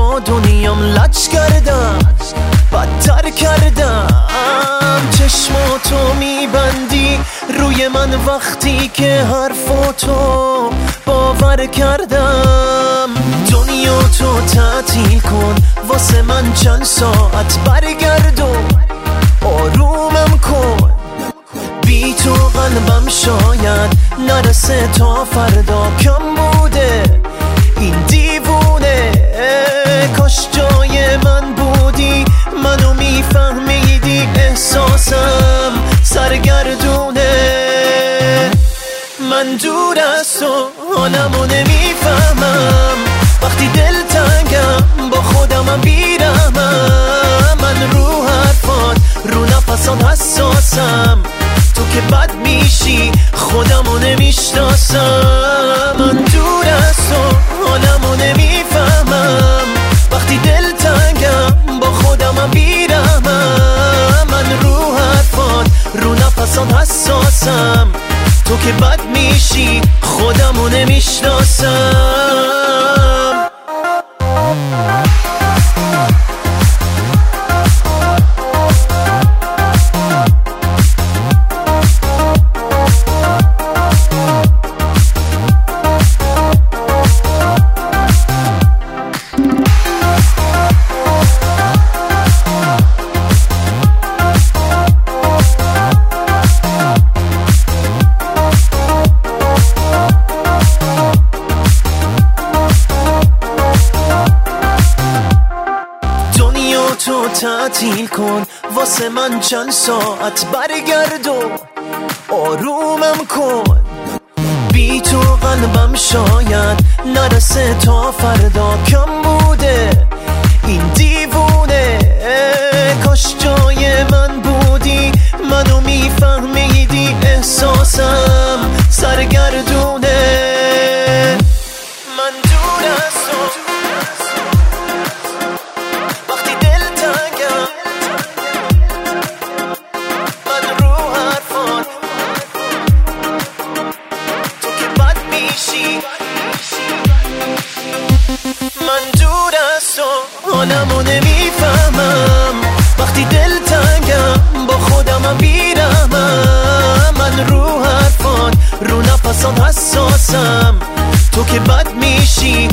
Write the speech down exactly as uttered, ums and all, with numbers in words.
با دنیام لج کردم، بدتر کردم. چشماتو میبندی روی من وقتی که حرفاتو باور کردم. دنیا تو تعطیل کن واسه من چند ساعت، برگرد و آرومم کن. بی تو قلبم شاید نرسه تا فردا، کم بوده این دیوونه. کاش جای من بودی منو میفهمیدی، احساسم سرگردونه. من دور از تو حالمو نمیفهمم، وقتی دل تنگم با خودمم بیرمم. من رو حرفات رو نفسات حساسم، تو که بد میشی خودمو نمیشناسم. من دور از تو حالمو نمیفهمم، وقتی دل تنگم با خودمم بیرمم. من رو حرفات رو نفسات حساسم، تو که بد میشی خودمو نمیشناسم. تو تعطیل کن واسه من چند ساعت، برگرد و آرومم کن. بی تو قلبم شاید نرسه تا فردا، کم بوده این دیوونه. کاش جای من بودی منو میفهمیدی، احساسم سرگردونه. من دور از تو وقتی دل تنگم، من رو حرفات تو که بد میشی. من دور از تو حالمو نمیفهمم، وقتی دل تنگم با خودمم بیرمم. من رو حرفات رو نفسات حساسم، تو که بد میشی